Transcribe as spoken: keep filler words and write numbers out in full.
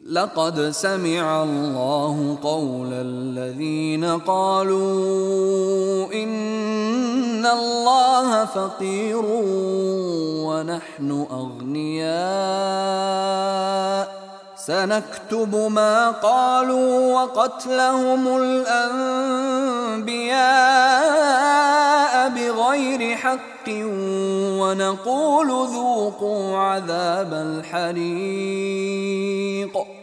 لقد سمع الله قول الذين قالوا إن الله فقير ونحن أغنياء سنكتب ما قالوا وقتلهم الأنبياء بغير حق ونقول ذوقوا عذاب الحريق